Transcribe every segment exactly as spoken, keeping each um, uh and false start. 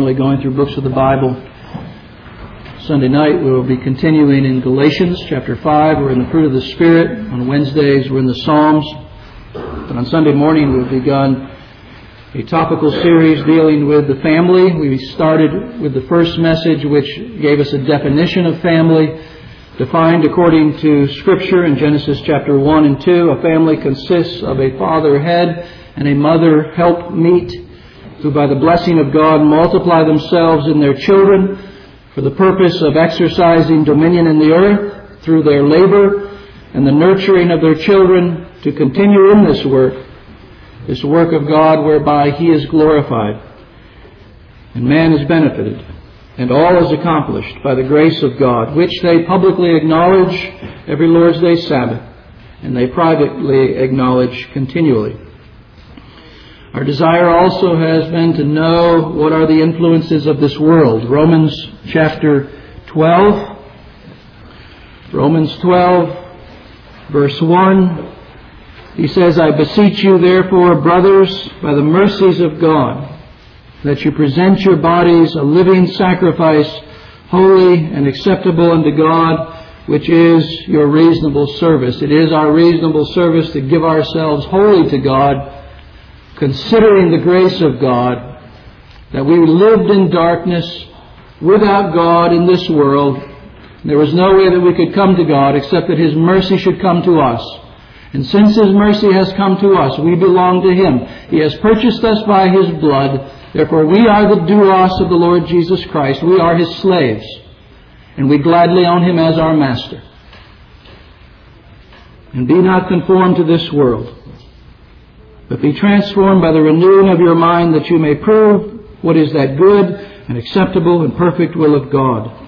Going through books of the Bible. Sunday night we will be continuing in Galatians chapter five. We're in the fruit of the Spirit. On Wednesdays we're in the Psalms. But on Sunday morning we've begun a topical series dealing with the family. We started with the first message, which gave us a definition of family, defined according to Scripture in Genesis chapter one and two. A family consists of a father head and a mother helpmeet, who by the blessing of God multiply themselves in their children for the purpose of exercising dominion in the earth through their labor and the nurturing of their children to continue in this work, this work of God whereby He is glorified and man is benefited, and all is accomplished by the grace of God, which they publicly acknowledge every Lord's Day Sabbath, and they privately acknowledge continually. Our desire also has been to know what are the influences of this world. Romans chapter twelve. Romans twelve, verse one. He says, I beseech you therefore, brothers, by the mercies of God, that you present your bodies a living sacrifice, holy and acceptable unto God, which is your reasonable service. It is our reasonable service to give ourselves wholly to God, considering the grace of God, that we lived in darkness without God in this world. There was no way that we could come to God except that His mercy should come to us. And since His mercy has come to us, we belong to Him. He has purchased us by His blood. Therefore, we are the doulos of the Lord Jesus Christ. We are His slaves. And we gladly own Him as our master. And be not conformed to this world, but be transformed by the renewing of your mind, that you may prove what is that good and acceptable and perfect will of God.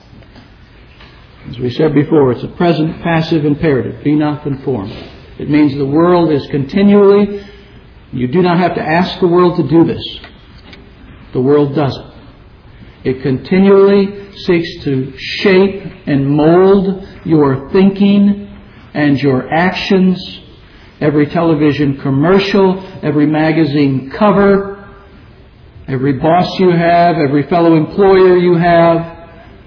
As we said before, it's a present passive imperative. Be not conformed. It means the world is continually, you do not have to ask the world to do this. The world doesn't. It continually seeks to shape and mold your thinking and your actions. Every television commercial, every magazine cover, every boss you have, every fellow employer you have,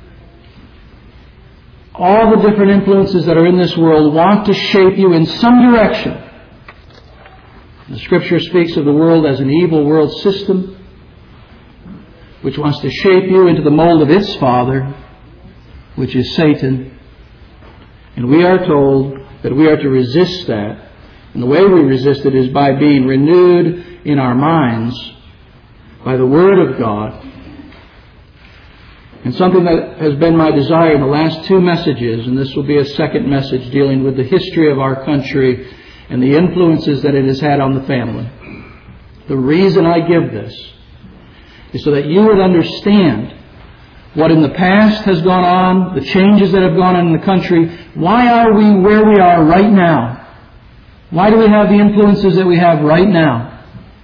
all the different influences that are in this world want to shape you in some direction. The Scripture speaks of the world as an evil world system, which wants to shape you into the mold of its father, which is Satan. And we are told that we are to resist that. And the way we resist it is by being renewed in our minds by the Word of God. And something that has been my desire in the last two messages, and this will be a second message dealing with the history of our country and the influences that it has had on the family. The reason I give this is so that you would understand what in the past has gone on, the changes that have gone on in the country. Why are we where we are right now? Why do we have the influences that we have right now?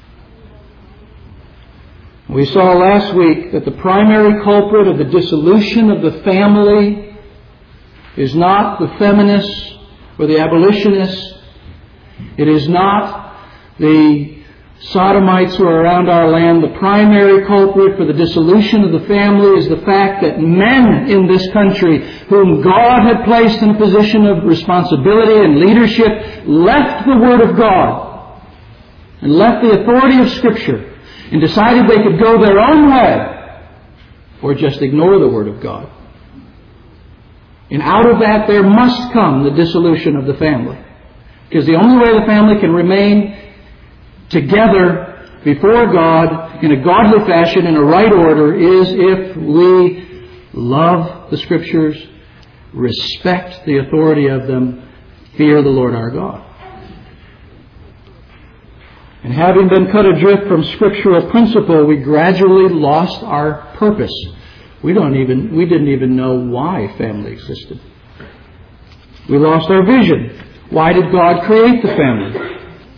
We saw last week that the primary culprit of the dissolution of the family is not the feminists or the abolitionists. It is not the sodomites who are around our land. The primary culprit for the dissolution of the family is the fact that men in this country, whom God had placed in a position of responsibility and leadership, left the Word of God and left the authority of Scripture and decided they could go their own way or just ignore the Word of God. And out of that there must come the dissolution of the family. Because the only way the family can remain together before God in a godly fashion, in a right order, is if we love the Scriptures, respect the authority of them, fear the Lord our God. And having been cut adrift from scriptural principle, we gradually lost our purpose. We don't even we didn't even know why family existed. We lost our vision. Why did God create the family?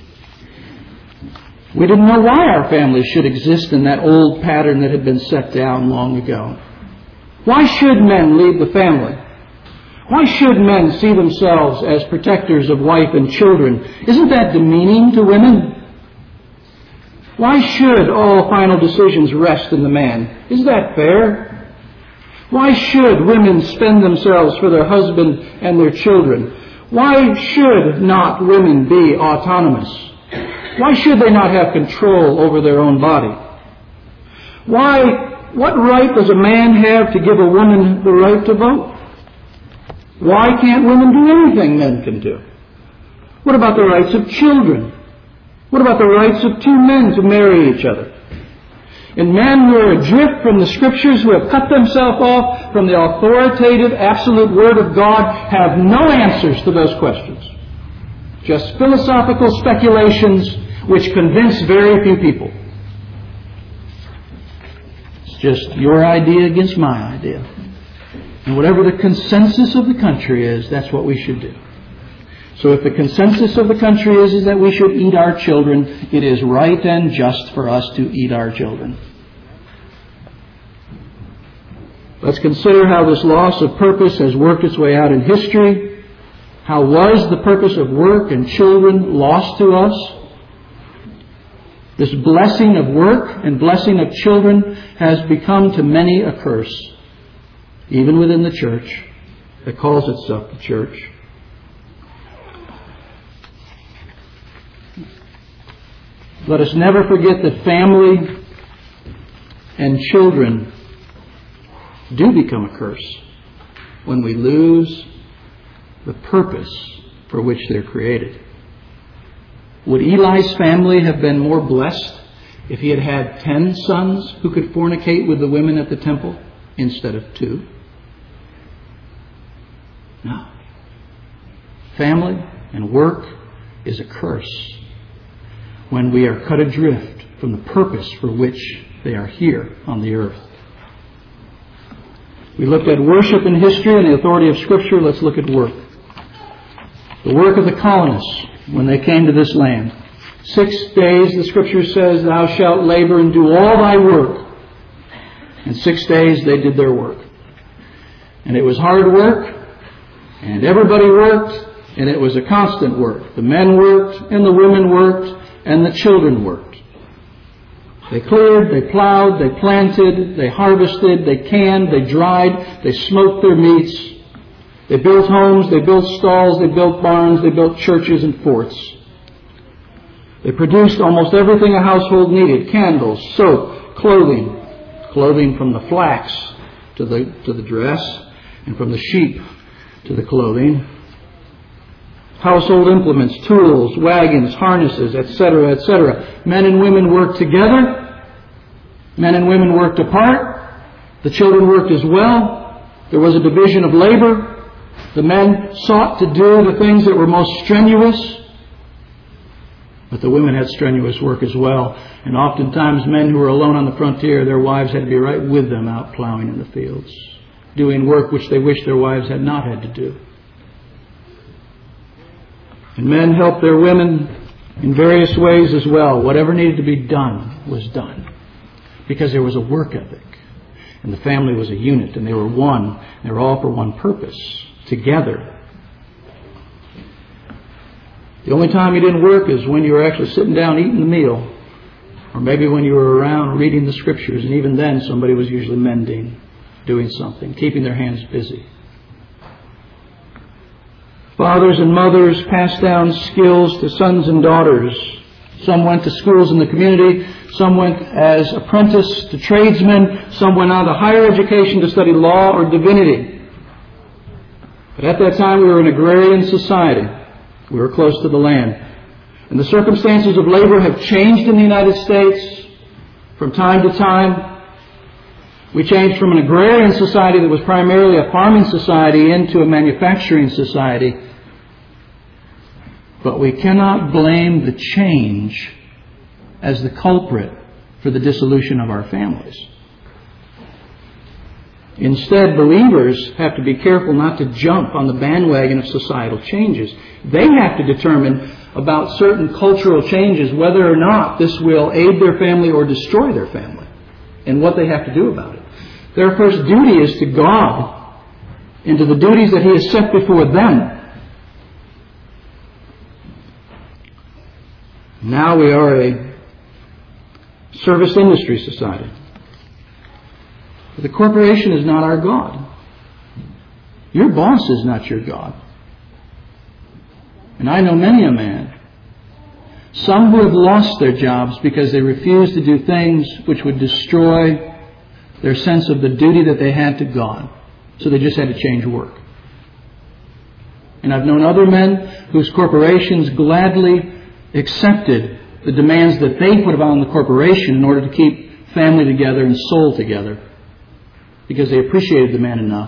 We didn't know why our families should exist in that old pattern that had been set down long ago. Why should men lead the family? Why should men see themselves as protectors of wife and children? Isn't that demeaning to women? Why should all final decisions rest in the man? Is that fair? Why should women spend themselves for their husband and their children? Why should not women be autonomous? Why should they not have control over their own body? Why, what right does a man have to give a woman the right to vote? Why can't women do anything men can do? What about the rights of children? What about the rights of two men to marry each other? And men who are adrift from the Scriptures, who have cut themselves off from the authoritative, absolute Word of God, have no answers to those questions. Just philosophical speculations which convince very few people. It's just your idea against my idea. And whatever the consensus of the country is, that's what we should do. So if the consensus of the country is, is that we should eat our children, it is right and just for us to eat our children. Let's consider how this loss of purpose has worked its way out in history. How was the purpose of work and children lost to us? This blessing of work and blessing of children has become to many a curse, even within the church that calls itself the church. Let us never forget that family and children do become a curse when we lose the purpose for which they're created. Would Eli's family have been more blessed if he had had ten sons who could fornicate with the women at the temple instead of two? No. Family and work is a curse when we are cut adrift from the purpose for which they are here on the earth. We looked at worship in history and the authority of Scripture. Let's look at work. The work of the colonists when they came to this land. Six days, the Scripture says, thou shalt labor and do all thy work. In six days they did their work. And it was hard work, and everybody worked, and it was a constant work. The men worked, and the women worked, and the children worked. They cleared, they plowed, they planted, they harvested, they canned, they dried, they smoked their meats. They built homes, they built stalls, they built barns, they built churches and forts. They produced almost everything a household needed: candles, soap, clothing, clothing from the flax to the to the dress, and from the sheep to the clothing. Household implements, tools, wagons, harnesses, et cetera, et cetera. Men and women worked together. Men and women worked apart. The children worked as well. There was a division of labor. The men sought to do the things that were most strenuous. But the women had strenuous work as well. And oftentimes men who were alone on the frontier, their wives had to be right with them out plowing in the fields, doing work which they wished their wives had not had to do. And men helped their women in various ways as well. Whatever needed to be done was done, because there was a work ethic. And the family was a unit, and they were one. They were all for one purpose, together. The only time you didn't work is when you were actually sitting down eating the meal, or maybe when you were around reading the Scriptures, and even then somebody was usually mending, doing something, keeping their hands busy. Fathers and mothers passed down skills to sons and daughters. Some went to schools in the community. Some went as apprentice to tradesmen. Some went on to higher education to study law or divinity. But at that time we were an agrarian society. We were close to the land. And the circumstances of labor have changed in the United States from time to time. We changed from an agrarian society that was primarily a farming society into a manufacturing society. But we cannot blame the change as the culprit for the dissolution of our families. Instead, believers have to be careful not to jump on the bandwagon of societal changes. They have to determine about certain cultural changes whether or not this will aid their family or destroy their family, and what they have to do about it. Their first duty is to God and to the duties that He has set before them. Now we are a Service Industry Society. But the corporation is not our God. Your boss is not your God. And I know many a man, some who have lost their jobs because they refused to do things which would destroy their sense of the duty that they had to God. So they just had to change work. And I've known other men whose corporations gladly accepted the demands that they put upon the corporation in order to keep family together and soul together, because they appreciated the man enough.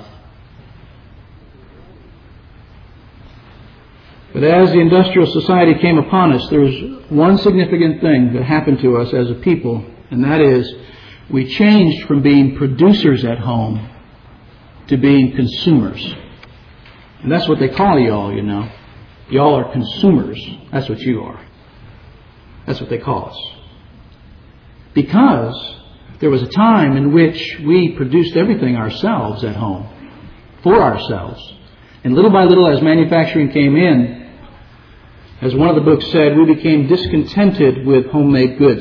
But as the industrial society came upon us, there was one significant thing that happened to us as a people, and that is we changed from being producers at home to being consumers. And that's what they call y'all, you know. Y'all are consumers. That's what you are. That's what they call us. Because there was a time in which we produced everything ourselves at home, for ourselves. And little by little, as manufacturing came in, as one of the books said, we became discontented with homemade goods.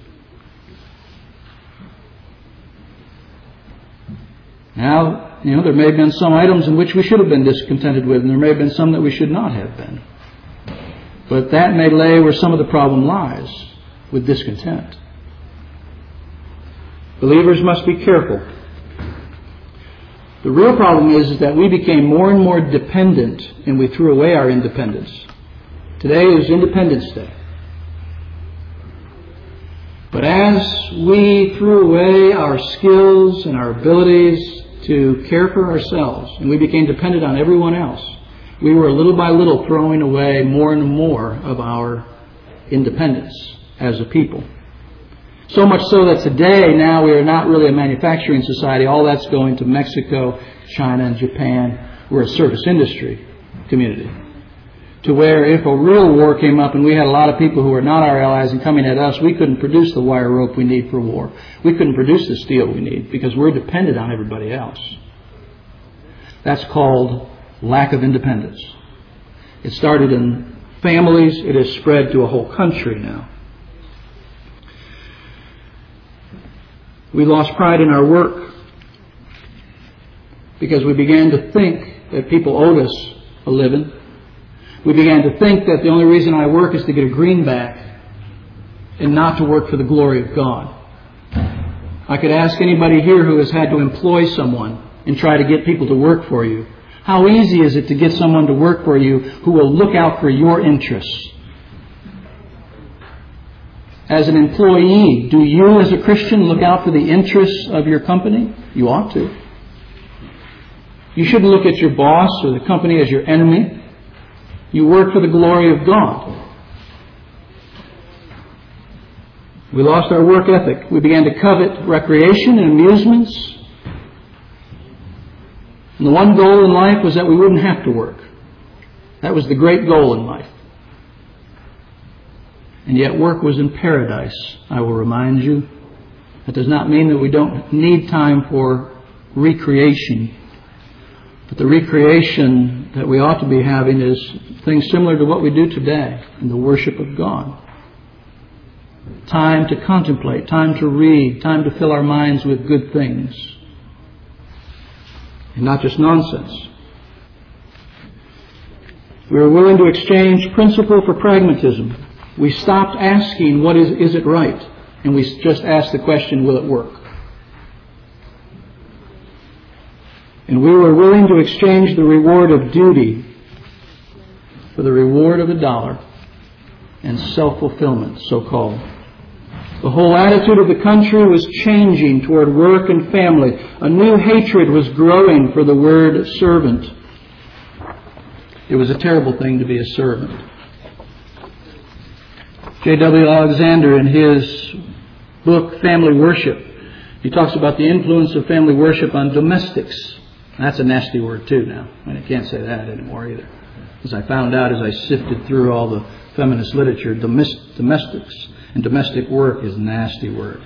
Now, you know, there may have been some items in which we should have been discontented with, and there may have been some that we should not have been. But that may lay where some of the problem lies, with discontent. Believers must be careful. The real problem is, is that we became more and more dependent, and we threw away our independence. Today is Independence Day. But as we threw away our skills and our abilities to care for ourselves, and we became dependent on everyone else, we were little by little throwing away more and more of our independence as a people. So much so that today, now we are not really a manufacturing society. All that's going to Mexico, China, and Japan. We're a service industry community. To where if a real war came up and we had a lot of people who were not our allies and coming at us, we couldn't produce the wire rope we need for war. We couldn't produce the steel we need because we're dependent on everybody else. That's called lack of independence. It started in families. It has spread to a whole country now. We lost pride in our work because we began to think that people owed us a living. We began to think that the only reason I work is to get a greenback and not to work for the glory of God. I could ask anybody here who has had to employ someone and try to get people to work for you, how easy is it to get someone to work for you who will look out for your interests? As an employee, do you as a Christian look out for the interests of your company? You ought to. You shouldn't look at your boss or the company as your enemy. You work for the glory of God. We lost our work ethic. We began to covet recreation and amusements. And the one goal in life was that we wouldn't have to work. That was the great goal in life. And yet work was in paradise, I will remind you. That does not mean that we don't need time for recreation. But the recreation that we ought to be having is things similar to what we do today in the worship of God. Time to contemplate, time to read, time to fill our minds with good things. And not just nonsense. We were willing to exchange principle for pragmatism. We stopped asking, what is, is it right? And we just asked the question, will it work? And we were willing to exchange the reward of duty for the reward of a dollar and self-fulfillment, so-called. The whole attitude of the country was changing toward work and family. A new hatred was growing for the word servant. It was a terrible thing to be a servant. J W Alexander, in his book, Family Worship, he talks about the influence of family worship on domestics. That's a nasty word too now. I can't say that anymore either. As I found out as I sifted through all the feminist literature, domestics and domestic work is a nasty word.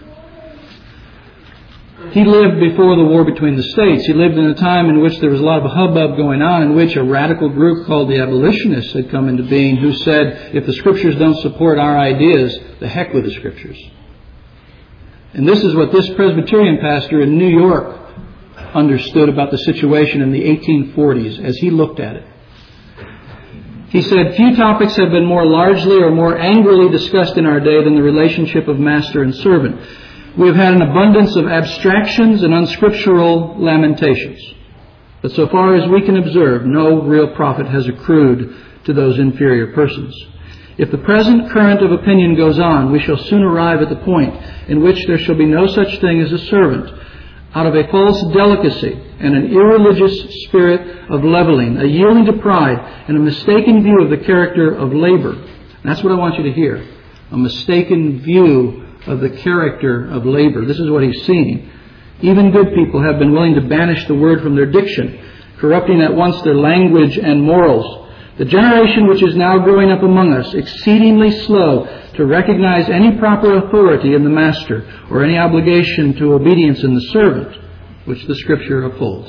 He lived before the war between the states. He lived in a time in which there was a lot of hubbub going on, in which a radical group called the abolitionists had come into being, who said, if the Scriptures don't support our ideas, the heck with the Scriptures. And this is what this Presbyterian pastor in New York understood about the situation in the eighteen forties as he looked at it. He said, few topics have been more largely or more angrily discussed in our day than the relationship of master and servant. We have had an abundance of abstractions and unscriptural lamentations. But so far as we can observe, no real profit has accrued to those inferior persons. If the present current of opinion goes on, we shall soon arrive at the point in which there shall be no such thing as a servant, out of a false delicacy and an irreligious spirit of leveling, a yielding to pride, and a mistaken view of the character of labor. And that's what I want you to hear. A mistaken view of the character of labor. This is what he's seeing. Even good people have been willing to banish the word from their diction, corrupting at once their language and morals. The generation which is now growing up among us, exceedingly slow to recognize any proper authority in the master or any obligation to obedience in the servant, which the Scripture upholds.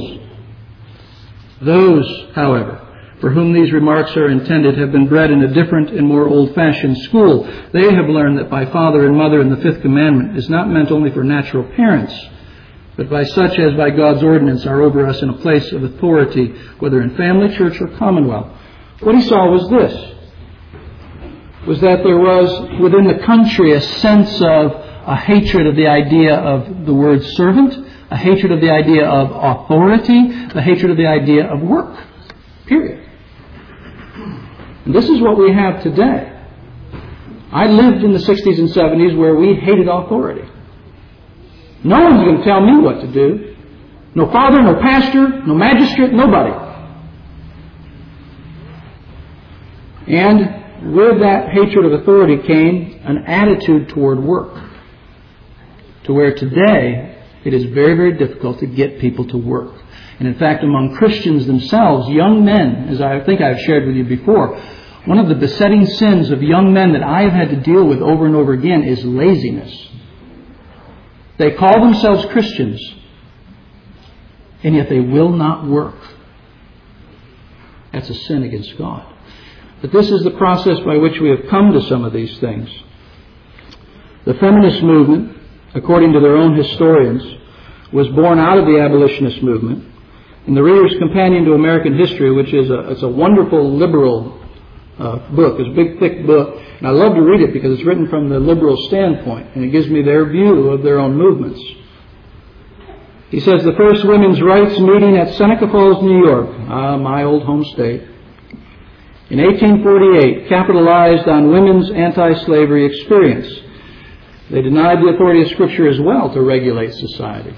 Those, however, for whom these remarks are intended have been bred in a different and more old-fashioned school. They have learned that by father and mother in the fifth commandment is not meant only for natural parents, but by such as by God's ordinance are over us in a place of authority, whether in family, church, or commonwealth. What he saw was this, was that there was within the country a sense of a hatred of the idea of the word servant, a hatred of the idea of authority, the hatred of the idea of work. Period. And this is what we have today. I lived in the sixties and seventies where we hated authority. No one's going to tell me what to do. No father, no pastor, no magistrate, nobody. And with that hatred of authority came an attitude toward work. To where today it is very, very difficult to get people to work. And in fact, among Christians themselves, young men, as I think I've shared with you before, one of the besetting sins of young men that I have had to deal with over and over again is laziness. They call themselves Christians, and yet they will not work. That's a sin against God. But this is the process by which we have come to some of these things. The feminist movement, according to their own historians, was born out of the abolitionist movement. In the Reader's Companion to American History, which is a, it's a wonderful liberal uh, book, it's a big, thick book, and I love to read it because it's written from the liberal standpoint, and it gives me their view of their own movements. He says, the first women's rights meeting at Seneca Falls, New York, uh, my old home state, in eighteen forty-eight, capitalized on women's anti-slavery experience. They denied the authority of Scripture as well to regulate society.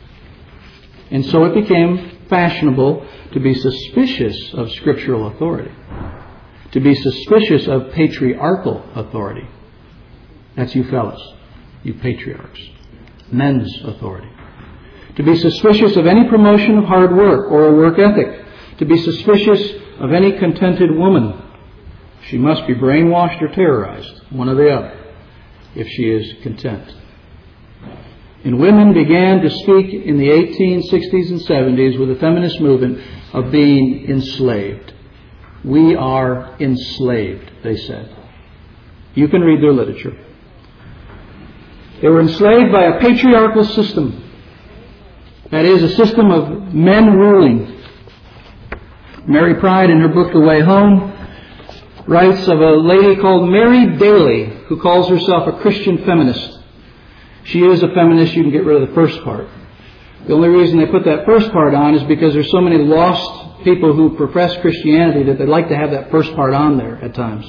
And so it became fashionable to be suspicious of scriptural authority, to be suspicious of patriarchal authority. That's you fellas, you patriarchs. Men's authority. To be suspicious of any promotion of hard work or a work ethic. To be suspicious of any contented woman. She must be brainwashed or terrorized, one or the other, if she is content. And women began to speak in the eighteen sixties and seventies with the feminist movement of being enslaved. We are enslaved, they said. You can read their literature. They were enslaved by a patriarchal system. That is, a system of men ruling. Mary Pride, in her book The Way Home, writes of a lady called Mary Daly, who calls herself a Christian feminist. She is a feminist. You can get rid of the first part. The only reason they put that first part on is because there's so many lost people who profess Christianity that they'd like to have that first part on there at times.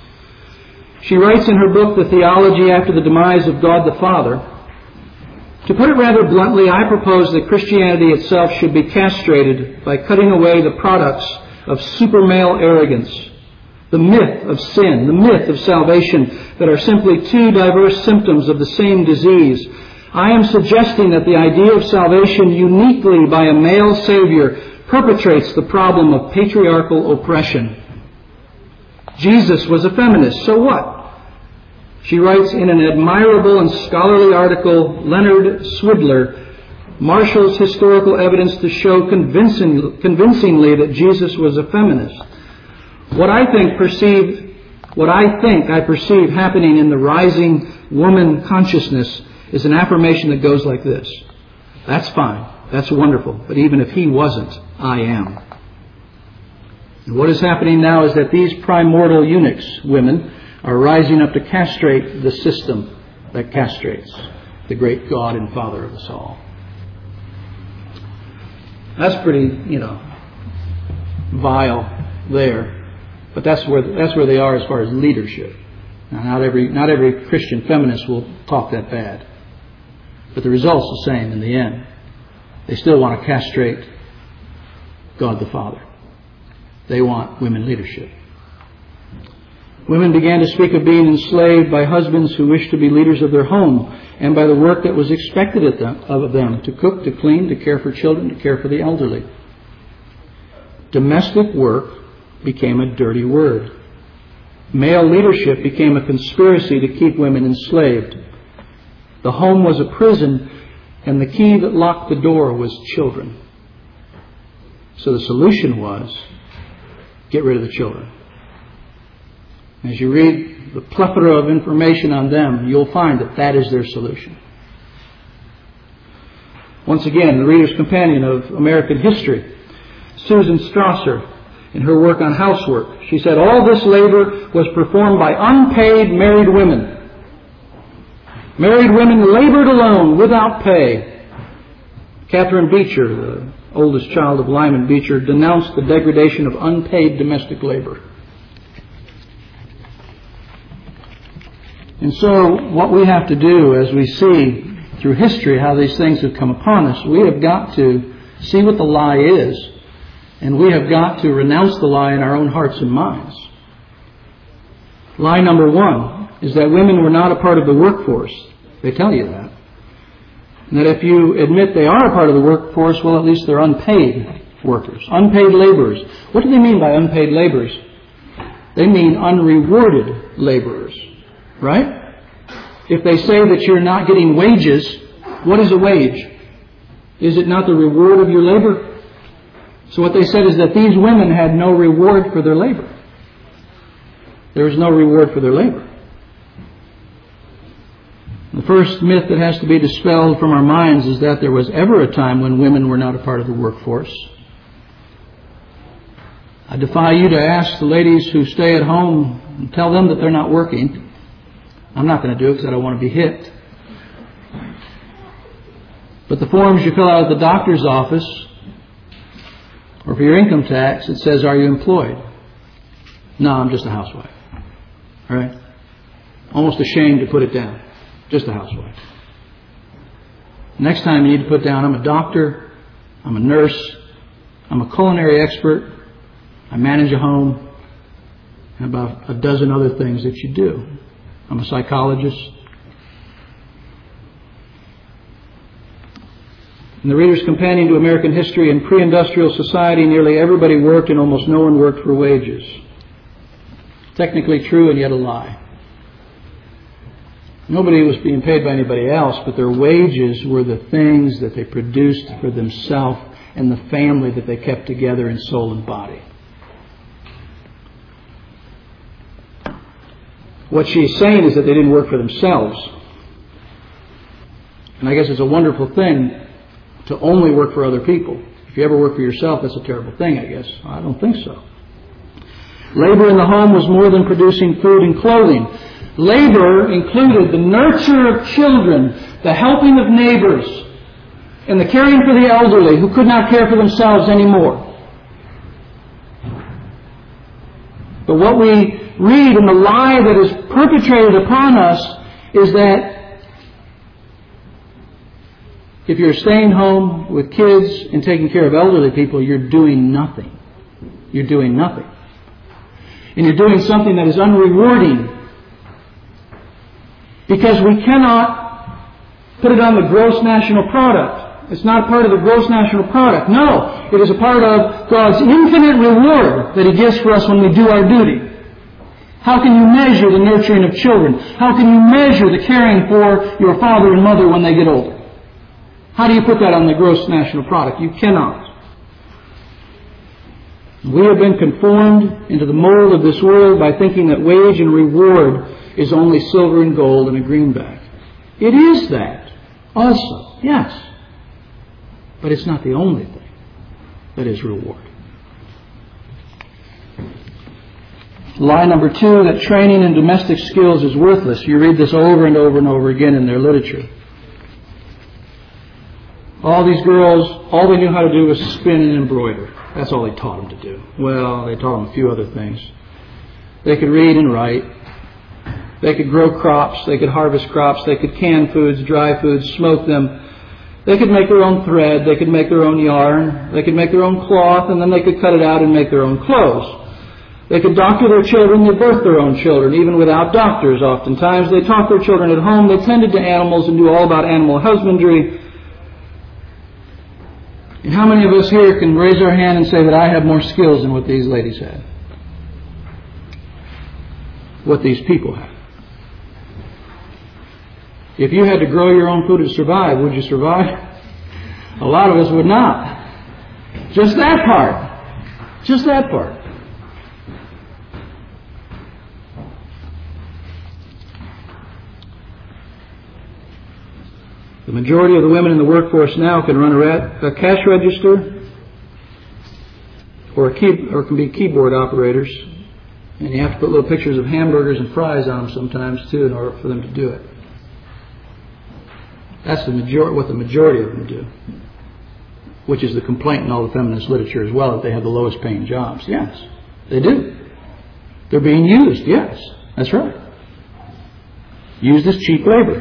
She writes in her book, The Theology After the Demise of God the Father, to put it rather bluntly, I propose that Christianity itself should be castrated by cutting away the products of supermale arrogance, the myth of sin, the myth of salvation that are simply two diverse symptoms of the same disease. I am suggesting that the idea of salvation uniquely by a male Savior perpetrates the problem of patriarchal oppression. Jesus was a feminist, so what? She writes in an admirable and scholarly article, Leonard Swidler marshals historical evidence to show convincing, convincingly that Jesus was a feminist. What I think perceived, what I think I perceive happening in the rising woman consciousness is an affirmation that goes like this. That's fine. That's wonderful. But even if he wasn't, I am. And what is happening now is that these primordial eunuchs, women, are rising up to castrate the system that castrates the great God and Father of us all. That's pretty, you know, vile there. But that's where that's where they are as far as leadership. Now, not every not every Christian feminist will talk that bad. But the result's the same in the end. They still want to castrate God the Father. They want women leadership. Women began to speak of being enslaved by husbands who wished to be leaders of their home and by the work that was expected of them, of them to cook, to clean, to care for children, to care for the elderly. Domestic work became a dirty word. Male leadership became a conspiracy to keep women enslaved. The home was a prison, and the key that locked the door was children. So the solution was, get rid of the children. As you read the plethora of information on them, you'll find that that is their solution. Once again, the Reader's Companion of American History, Susan Strasser, in her work on housework, she said, all this labor was performed by unpaid married women. Married women labored alone without pay. Catherine Beecher, the oldest child of Lyman Beecher, denounced the degradation of unpaid domestic labor. And so what we have to do as we see through history how these things have come upon us, we have got to see what the lie is, and we have got to renounce the lie in our own hearts and minds. Lie number one is that women were not a part of the workforce. They tell you that. And that if you admit they are a part of the workforce, well, at least they're unpaid workers, unpaid laborers. What do they mean by unpaid laborers? They mean unrewarded laborers, right? If they say that you're not getting wages, what is a wage? Is it not the reward of your labor? So what they said is that these women had no reward for their labor. There was no reward for their labor. The first myth that has to be dispelled from our minds is that there was ever a time when women were not a part of the workforce. I defy you to ask the ladies who stay at home and tell them that they're not working. I'm not going to do it because I don't want to be hit. But the forms you fill out at the doctor's office or for your income tax, it says, are you employed? No, I'm just a housewife. All right? Almost ashamed to put it down. Just a housewife. Next time you need to put down, I'm a doctor, I'm a nurse, I'm a culinary expert, I manage a home, and about a dozen other things that you do. I'm a psychologist. In the Reader's Companion to American History, in pre-industrial society, nearly everybody worked and almost no one worked for wages. Technically true and yet a lie. Nobody was being paid by anybody else, but their wages were the things that they produced for themselves and the family that they kept together in soul and body. What she's saying is that they didn't work for themselves. And I guess it's a wonderful thing to only work for other people. If you ever work for yourself, that's a terrible thing, I guess. I don't think so. Labor in the home was more than producing food and clothing. Labor included the nurture of children, the helping of neighbors, and the caring for the elderly who could not care for themselves anymore. But what we read in the lie that is perpetrated upon us is that if you're staying home with kids and taking care of elderly people, you're doing nothing. You're doing nothing. And you're doing something that is unrewarding. Because we cannot put it on the gross national product. It's not part of the gross national product. No, it is a part of God's infinite reward that He gives for us when we do our duty. How can you measure the nurturing of children? How can you measure the caring for your father and mother when they get older? How do you put that on the gross national product? You cannot. We have been conformed into the mold of this world by thinking that wage and reward is only silver and gold and a greenback. It is that also, yes. But it's not the only thing that is reward. Lie number two, that training in domestic skills is worthless. You read this over and over and over again in their literature. All these girls, all they knew how to do was spin and embroider. That's all they taught them to do. Well, they taught them a few other things. They could read and write. They could grow crops. They could harvest crops. They could can foods, dry foods, smoke them. They could make their own thread. They could make their own yarn. They could make their own cloth, and then they could cut it out and make their own clothes. They could doctor their children. They birthed their own children, even without doctors oftentimes. They taught their children at home. They tended to animals and knew all about animal husbandry. And how many of us here can raise our hand and say that I have more skills than what these ladies had? What these people had. If you had to grow your own food to survive, would you survive? A lot of us would not. Just that part. Just that part. The majority of the women in the workforce now can run a, rat, a cash register or, a key, or can be keyboard operators. And you have to put little pictures of hamburgers and fries on them sometimes too in order for them to do it. That's the major- what the majority of them do. Which is the complaint in all the feminist literature as well, that they have the lowest paying jobs. Yes, they do. They're being used. Yes, that's right. Used as cheap labor.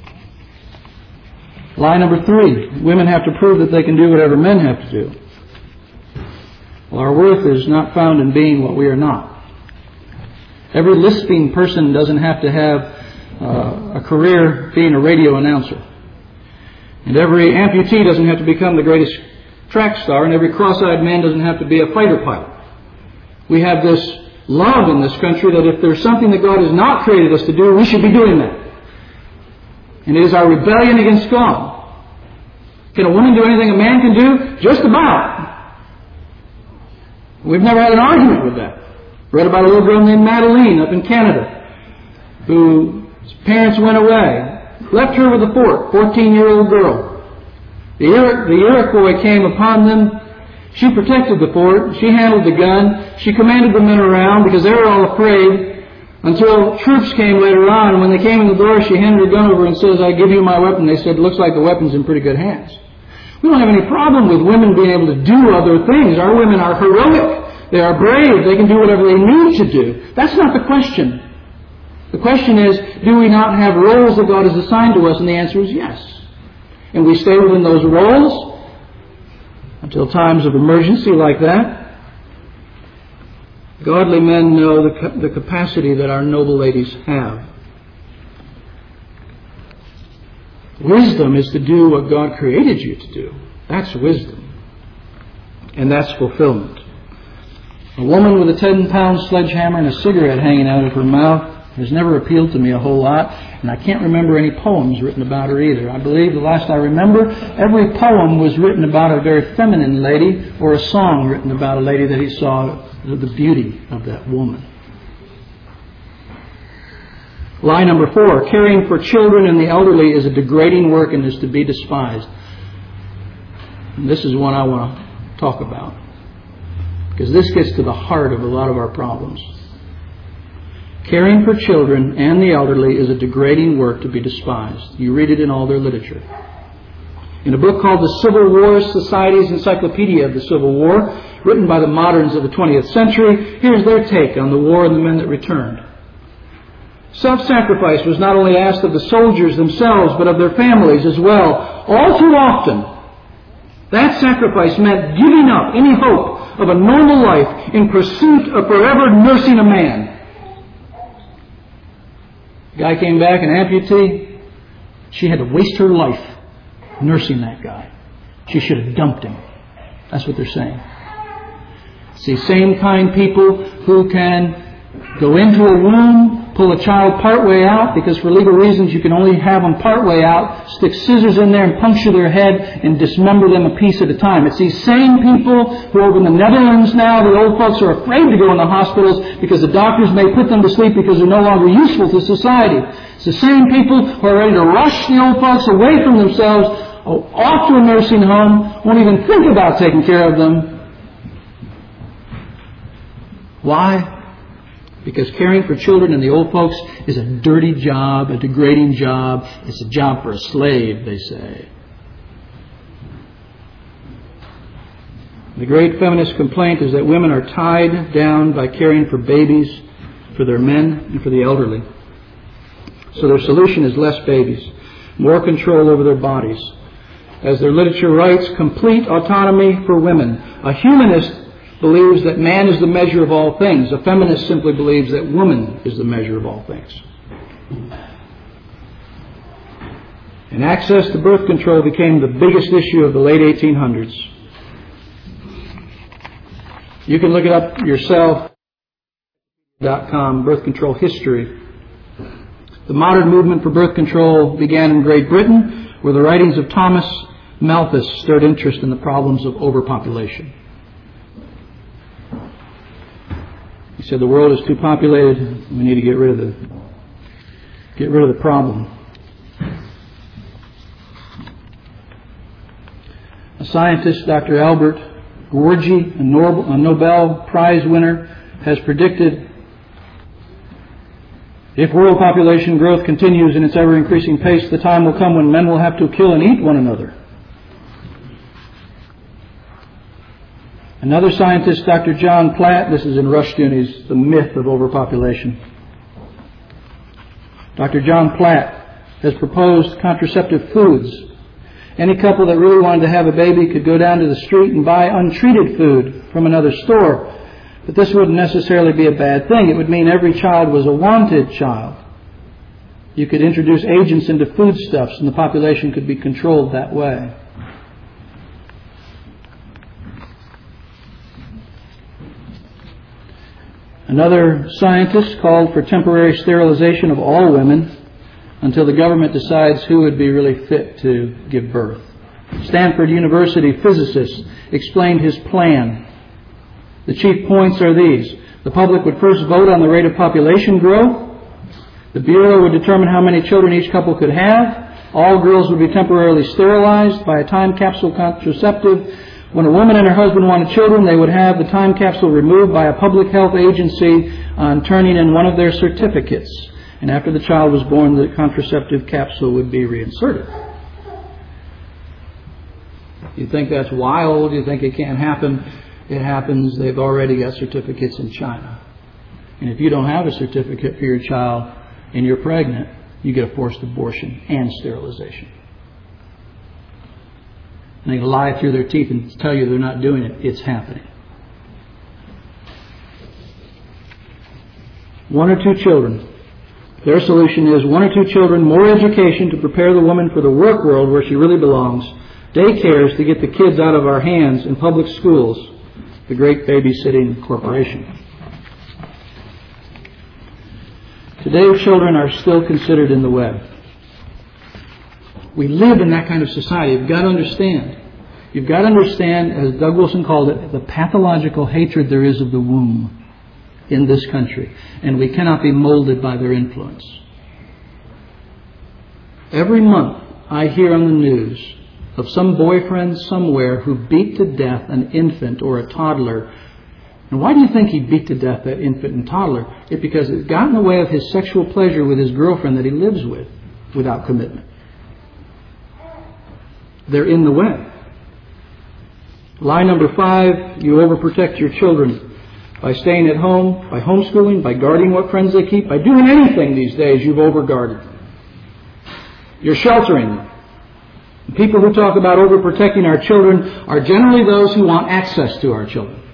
Lie number three. Women have to prove that they can do whatever men have to do. Well, our worth is not found in being what we are not. Every lisping person doesn't have to have uh, a career being a radio announcer. And every amputee doesn't have to become the greatest track star, and every cross-eyed man doesn't have to be a fighter pilot. We have this love in this country that if there's something that God has not created us to do, we should be doing that. And it is our rebellion against God. Can a woman do anything a man can do? Just about. We've never had an argument with that. Read about a little girl named Madeline up in Canada, whose parents went away. Left her with a fort, fourteen-year-old girl. The, Ir- the Iroquois came upon them. She protected the fort. She handled the gun. She commanded the men around because they were all afraid until troops came later on. When they came in the door, she handed her gun over and says, I give you my weapon. They said, looks like the weapon's in pretty good hands. We don't have any problem with women being able to do other things. Our women are heroic. They are brave. They can do whatever they need to do. That's not the question. The question is, do we not have roles that God has assigned to us? And the answer is yes. And we stay within those roles until times of emergency like that. Godly men know the, the capacity that our noble ladies have. Wisdom is to do what God created you to do. That's wisdom. And that's fulfillment. A woman with a ten-pound sledgehammer and a cigarette hanging out of her mouth has never appealed to me a whole lot, and I can't remember any poems written about her either. I believe the last I remember, every poem was written about a very feminine lady, or a song written about a lady that he saw the beauty of that woman. Lie number four, caring for children and the elderly is a degrading work and is to be despised. And this is one I want to talk about, because this gets to the heart of a lot of our problems. Caring for children and the elderly is a degrading work to be despised. You read it in all their literature. In a book called The Civil War Society's Encyclopedia of the Civil War, written by the moderns of the twentieth century, here's their take on the war and the men that returned. Self-sacrifice was not only asked of the soldiers themselves, but of their families as well. All too often, that sacrifice meant giving up any hope of a normal life in pursuit of forever nursing a man. The guy came back, an amputee. She had to waste her life nursing that guy. She should have dumped him. That's what they're saying. It's the same kind people who can go into a room pull a child partway out, because for legal reasons you can only have them partway out, stick scissors in there and puncture their head and dismember them a piece at a time. It's these same people who over in the Netherlands now, the old folks are afraid to go in the hospitals because the doctors may put them to sleep because they're no longer useful to society. It's the same people who are ready to rush the old folks away from themselves, off to a nursing home, won't even think about taking care of them. Why? Because caring for children and the old folks is a dirty job, a degrading job. It's a job for a slave, they say. The great feminist complaint is that women are tied down by caring for babies, for their men, and for the elderly. So their solution is less babies, more control over their bodies. As their literature writes, complete autonomy for women. A humanist believes that man is the measure of all things. A feminist simply believes that woman is the measure of all things. And access to birth control became the biggest issue of the late eighteen hundreds. You can look it up yourself. dot com, birth control history. The modern movement for birth control began in Great Britain, where the writings of Thomas Malthus stirred interest in the problems of overpopulation. He said the world is too populated. We need to get rid of the get rid of the problem. A scientist, Doctor Albert Gworgy, a Nobel Prize winner, has predicted if world population growth continues in its ever-increasing pace, the time will come when men will have to kill and eat one another. Another scientist, Doctor John Platt, this is in Rushdoony's The Myth of Overpopulation. Doctor John Platt has proposed contraceptive foods. Any couple that really wanted to have a baby could go down to the street and buy untreated food from another store. But this wouldn't necessarily be a bad thing. It would mean every child was a wanted child. You could introduce agents into foodstuffs and the population could be controlled that way. Another scientist called for temporary sterilization of all women until the government decides who would be really fit to give birth. Stanford University physicist explained his plan. The chief points are these. The public would first vote on the rate of population growth. The Bureau would determine how many children each couple could have. All girls would be temporarily sterilized by a time capsule contraceptive. When a woman and her husband wanted children, they would have the time capsule removed by a public health agency on turning in one of their certificates. And after the child was born, the contraceptive capsule would be reinserted. You think that's wild? You think it can't happen? It happens. They've already got certificates in China. And if you don't have a certificate for your child and you're pregnant, you get a forced abortion and sterilization. And they lie through their teeth and tell you they're not doing it. It's happening. One or two children. Their solution is one or two children, more education to prepare the woman for the work world where she really belongs, daycares to get the kids out of our hands, in public schools, the great babysitting corporation. Today, children are still considered in the web. We live in that kind of society. You've got to understand. You've got to understand, as Doug Wilson called it, the pathological hatred there is of the womb in this country. And we cannot be molded by their influence. Every month I hear on the news of some boyfriend somewhere who beat to death an infant or a toddler. And why do you think he beat to death that infant and toddler? It's because it got in the way of his sexual pleasure with his girlfriend that he lives with without commitment. They're in the way. Lie number five, you overprotect your children by staying at home, by homeschooling, by guarding what friends they keep, by doing anything these days you've overguarded. You're sheltering them. People who talk about overprotecting our children are generally those who want access to our children.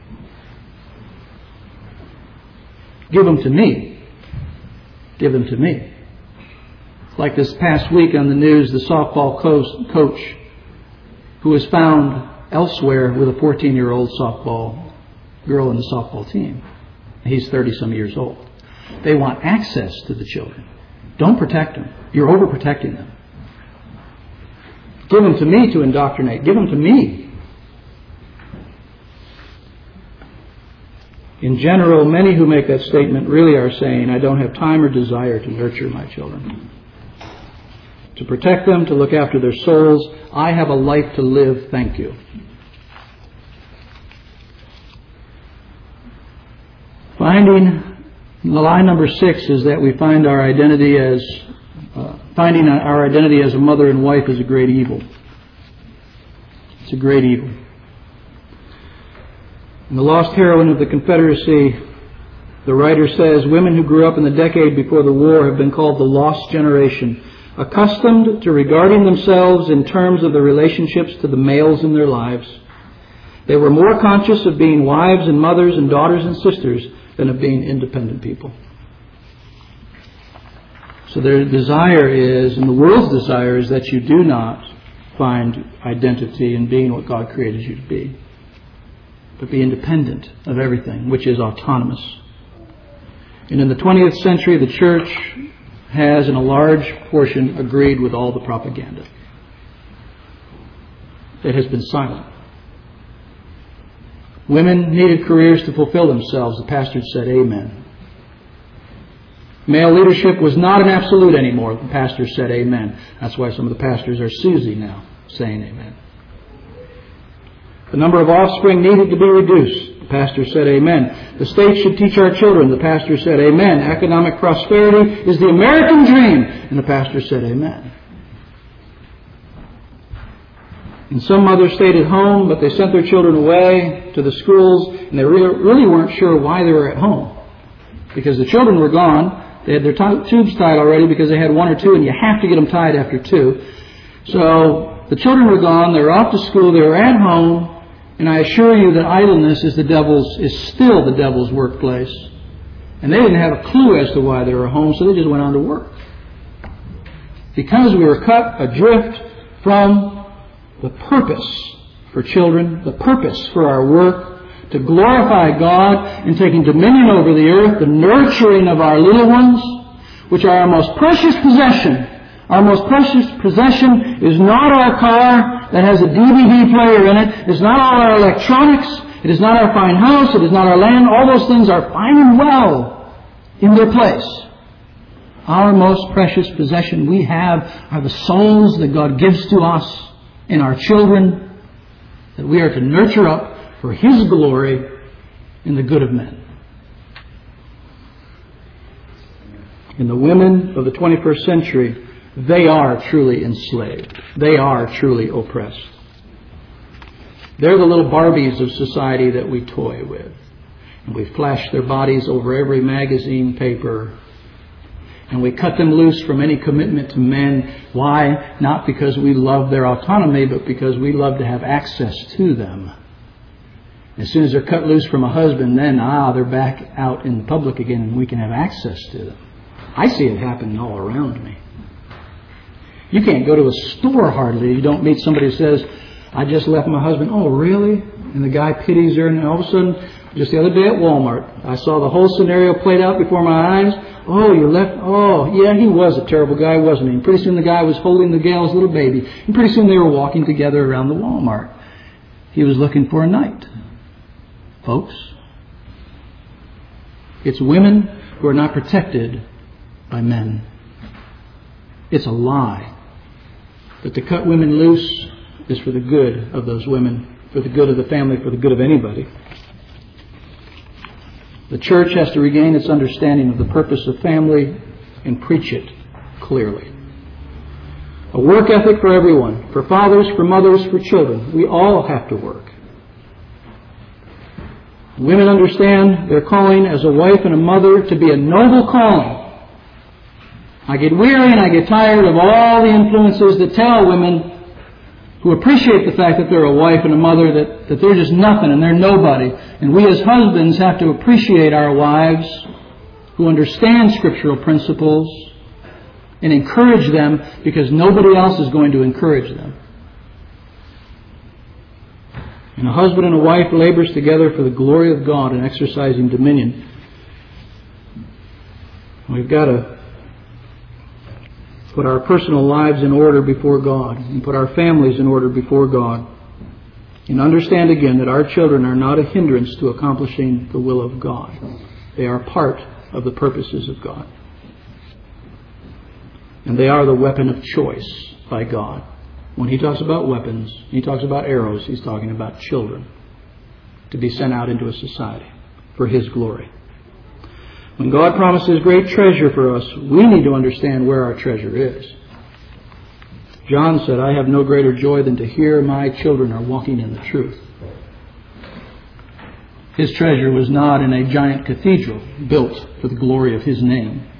Give them to me. Give them to me. Like this past week on the news, the softball coach who was found elsewhere with a fourteen-year-old softball girl in the softball team. He's thirty-some years old. They want access to the children. Don't protect them. You're overprotecting them. Give them to me to indoctrinate. Give them to me. In general, many who make that statement really are saying, I don't have time or desire to nurture my children, to protect them, to look after their souls. I have a life to live, thank you. Finding, lie number six is that we find our identity as, uh, finding our identity as a mother and wife is a great evil. It's a great evil. In The Lost Heroine of the Confederacy, the writer says, women who grew up in the decade before the war have been called the lost generation, accustomed to regarding themselves in terms of the relationships to the males in their lives. They were more conscious of being wives and mothers and daughters and sisters than of being independent people. So their desire is, and the world's desire is, that you do not find identity in being what God created you to be, but be independent of everything, which is autonomous. And in the twentieth century, the church has, in a large portion, agreed with all the propaganda. It has been silent. Women needed careers to fulfill themselves. The pastor said, amen. Male leadership was not an absolute anymore. The pastor said, amen. That's why some of the pastors are Susie now, saying amen. The number of offspring needed to be reduced. The pastor said, amen. The state should teach our children. The pastor said, amen. Economic prosperity is the American dream. And the pastor said, amen. And some mothers stayed at home, but they sent their children away to the schools, and they really weren't sure why they were at home. Because the children were gone. They had their t- tubes tied already because they had one or two, and you have to get them tied after two. So the children were gone. They were off to school. They were at home. And I assure you that idleness is the devil's, is still the devil's workplace. And they didn't have a clue as to why they were home, so they just went on to work. Because we were cut adrift from the purpose for children, the purpose for our work, to glorify God in taking dominion over the earth, the nurturing of our little ones, which are our most precious possession. Our most precious possession is not our car that has a D V D player in it. It's not all our electronics. It is not our fine house. It is not our land. All those things are fine and well in their place. Our most precious possession we have are the souls that God gives to us in our children, that we are to nurture up for His glory in the good of men. In the women of the twenty-first century, they are truly enslaved. They are truly oppressed. They're the little Barbies of society that we toy with. And we flash their bodies over every magazine, paper, and we cut them loose from any commitment to men. Why? Not because we love their autonomy, but because we love to have access to them. As soon as they're cut loose from a husband, then, ah, they're back out in the public again and we can have access to them. I see it happening all around me. You can't go to a store hardly. You don't meet somebody who says, I just left my husband. Oh, really? And the guy pities her, and all of a sudden, just the other day at Walmart, I saw the whole scenario played out before my eyes. Oh, you left? Oh, yeah, he was a terrible guy, wasn't he? And pretty soon the guy was holding the gal's little baby. And pretty soon they were walking together around the Walmart. He was looking for a night. Folks, it's women who are not protected by men. It's a lie. But to cut women loose is for the good of those women, for the good of the family, for the good of anybody. The church has to regain its understanding of the purpose of family and preach it clearly. A work ethic for everyone, for fathers, for mothers, for children. We all have to work. Women understand their calling as a wife and a mother to be a noble calling. I get weary and I get tired of all the influences that tell women who appreciate the fact that they're a wife and a mother that, that they're just nothing and they're nobody. And we as husbands have to appreciate our wives who understand scriptural principles and encourage them, because nobody else is going to encourage them. And a husband and a wife labors together for the glory of God in exercising dominion. We've got to put our personal lives in order before God and put our families in order before God. And understand again that our children are not a hindrance to accomplishing the will of God. They are part of the purposes of God. And they are the weapon of choice by God. When He talks about weapons, He talks about arrows, He's talking about children to be sent out into a society for His glory. When God promises great treasure for us, we need to understand where our treasure is. John said, I have no greater joy than to hear my children are walking in the truth. His treasure was not in a giant cathedral built for the glory of His name.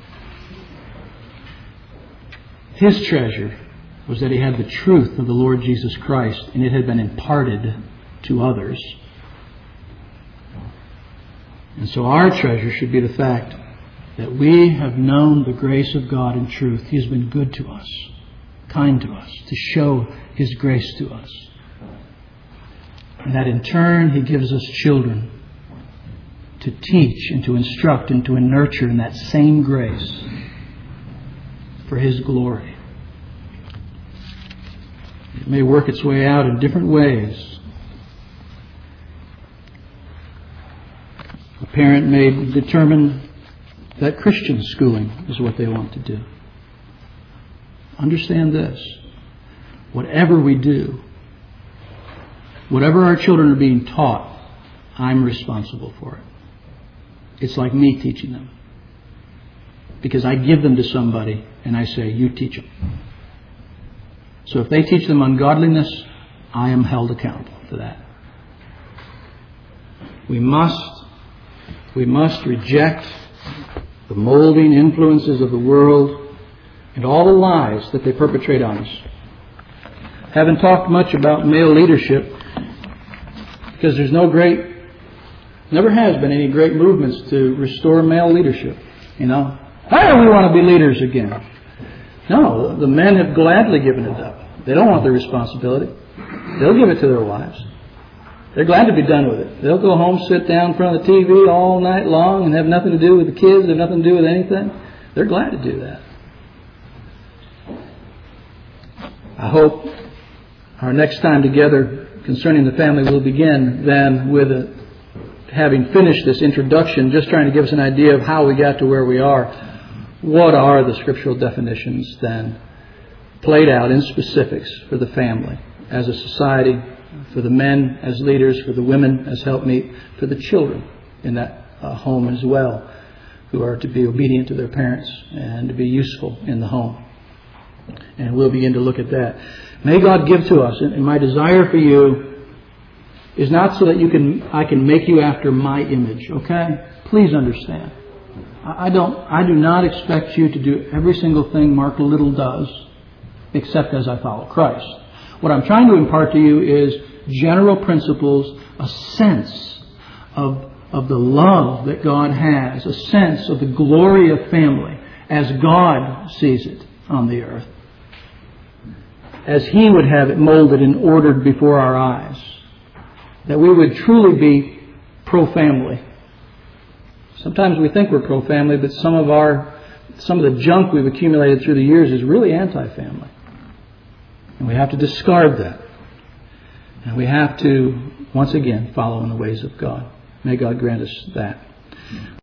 His treasure was that he had the truth of the Lord Jesus Christ, and it had been imparted to others. And so our treasure should be the fact that we have known the grace of God in truth. He has been good to us, kind to us, to show His grace to us. And that in turn He gives us children to teach and to instruct and to nurture in that same grace for His glory. It may work its way out in different ways. A parent may determine that Christian schooling is what they want to do. Understand this. Whatever we do, whatever our children are being taught, I'm responsible for it. It's like me teaching them. Because I give them to somebody and I say, you teach them. So if they teach them ungodliness, I am held accountable for that. We must, we must reject the molding influences of the world and all the lies that they perpetrate on us. Haven't talked much about male leadership because there's no great, never has been any great movements to restore male leadership. You know, hey, we want to be leaders again. No, the men have gladly given it up. They don't want the responsibility. They'll give it to their wives. They're glad to be done with it. They'll go home, sit down in front of the T V all night long and have nothing to do with the kids, have nothing to do with anything. They're glad to do that. I hope our next time together concerning the family will begin then with a, having finished this introduction, just trying to give us an idea of how we got to where we are. What are the scriptural definitions then played out in specifics for the family as a society, for the men as leaders, for the women as helpmeet, for the children in that uh, home as well, who are to be obedient to their parents and to be useful in the home. And we'll begin to look at that. May God give to us, and my desire for you is not so that you can I can make you after my image, okay? Please understand. I don't I do not expect you to do every single thing Mark Little does, except as I follow Christ. What I'm trying to impart to you is general principles, a sense of, of the love that God has, a sense of the glory of family as God sees it on the earth, as He would have it molded and ordered before our eyes, that we would truly be pro-family. Sometimes we think we're pro-family, but some of our some of the junk we've accumulated through the years is really anti-family. And we have to discard that. And we have to, once again, follow in the ways of God. May God grant us that.